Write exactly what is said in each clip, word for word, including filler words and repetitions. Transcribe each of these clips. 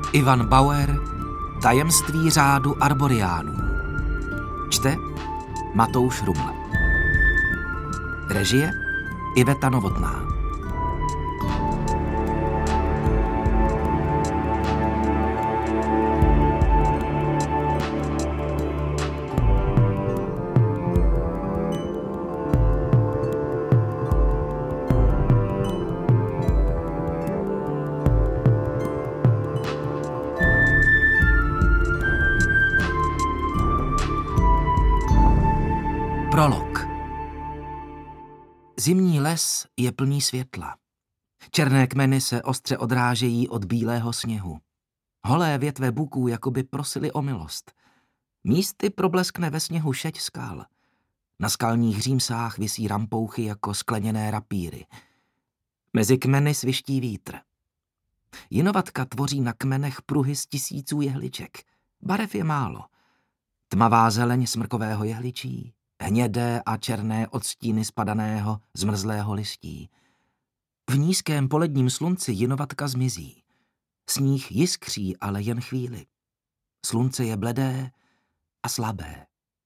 Ivan Bauer, Tajemství řádu arboriánů. Čte Matouš Ruml. Režie Iveta Novotná. Prolog. Zimní les je plný světla. Černé kmeny se ostře odrážejí od bílého sněhu. Holé větve buků jakoby prosily o milost. Místy probleskne ve sněhu šeť skal. Na skalních římsách visí rampouchy jako skleněné rapíry. Mezi kmeny sviští vítr. Jinovatka tvoří na kmenech pruhy z tisíců jehliček. Barev je málo. Tmavá zeleň smrkového jehličí, hnědé a černé odstíny spadaného, zmrzlého listí. V nízkém poledním slunci jinovatka zmizí. Sníh jiskří, ale jen chvíli. Slunce je bledé a slabé.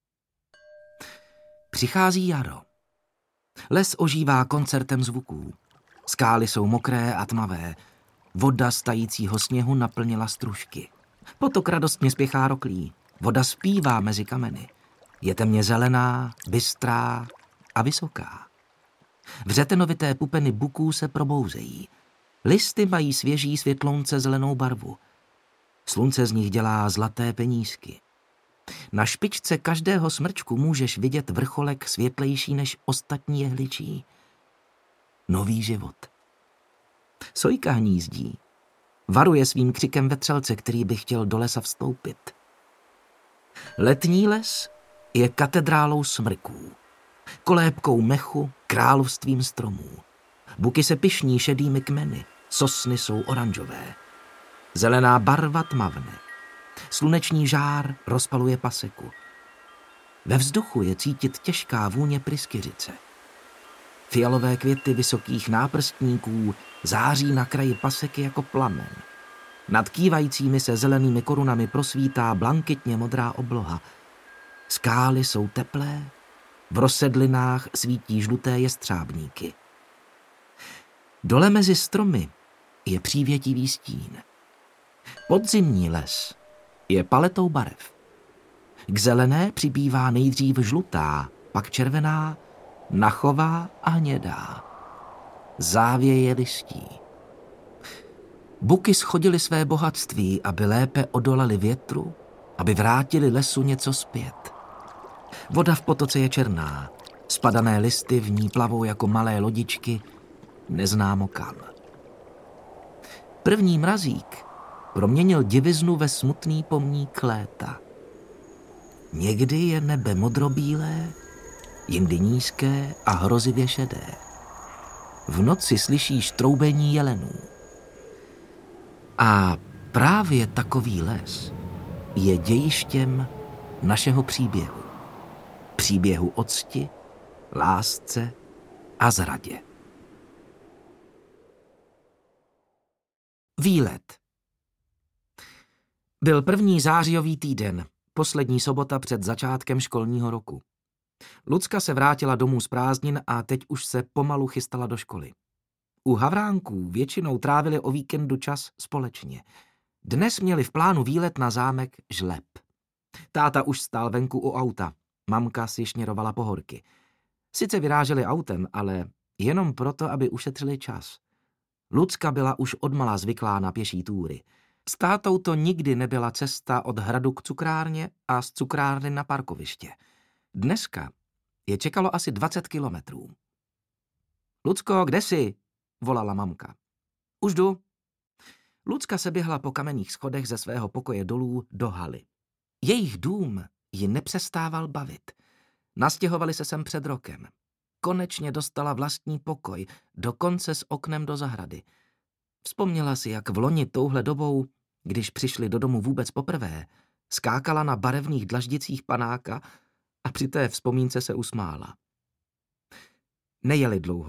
Přichází jaro. Les ožívá koncertem zvuků. Skály jsou mokré a tmavé. Voda z tajícího sněhu naplnila stružky. Potok radostně spěchá roklí. Voda zpívá mezi kameny. Je temně zelená, bystrá a vysoká. Vřetenovité pupeny buků se probouzejí. Listy mají svěží světlounce zelenou barvu. Slunce z nich dělá zlaté penízky. Na špičce každého smrčku můžeš vidět vrcholek světlejší než ostatní jehličí. Nový život. Sojka hnízdí. Varuje svým křikem vetřelce, který by chtěl do lesa vstoupit. Letní les je katedrálou smrků, kolébkou mechu, královstvím stromů. Buky se pyšní šedými kmeny, sosny jsou oranžové. Zelená barva tmavne. Sluneční žár rozpaluje paseku. Ve vzduchu je cítit těžká vůně pryskyřice. Fialové květy vysokých náprstníků září na kraji paseky jako plamen. Nad kývajícími se zelenými korunami prosvítá blankitně modrá obloha. Skály jsou teplé, v rozsedlinách svítí žluté jestřábníky. Dole mezi stromy je přívětivý stín. Podzimní les je paletou barev. K zelené přibývá nejdřív žlutá, pak červená, nachová a hnědá. Závěje listí. Buky shodily své bohatství, aby lépe odolali větru, aby vrátili lesu něco zpět. Voda v potoce je černá, spadané listy v ní plavou jako malé lodičky, neznámo kam. První mrazík proměnil diviznu ve smutný pomník léta. Někdy je nebe modrobílé, jindy nízké a hrozivě šedé. V noci slyšíš troubení jelenů. A právě takový les je dějištěm našeho příběhu. Příběhu o cti, lásce a zradě. Výlet. Byl první zářijový týden, poslední sobota před začátkem školního roku. Lucka se vrátila domů z prázdnin a teď už se pomalu chystala do školy. U Havránků většinou trávili o víkendu čas společně. Dnes měli v plánu výlet na zámek Žleb. Táta už stál venku u auta. Mamka si šněrovala pohorky. Sice vyráželi autem, ale jenom proto, aby ušetřili čas. Lucka byla už odmala zvyklá na pěší túry. S tátou to nikdy nebyla cesta od hradu k cukrárně a z cukrárny na parkoviště. Dneska je čekalo asi dvacet kilometrů. Lucko, kde jsi? Volala mamka. Už jdu. Lucka se běhla po kamenných schodech ze svého pokoje dolů do haly. Jejich dům ji nepřestával bavit. Nastěhovali se sem před rokem. Konečně dostala vlastní pokoj, dokonce s oknem do zahrady. Vzpomněla si, jak v loni touhle dobou, když přišli do domu vůbec poprvé, skákala na barevných dlaždicích panáka a při té vzpomínce se usmála. Nejeli dlouho.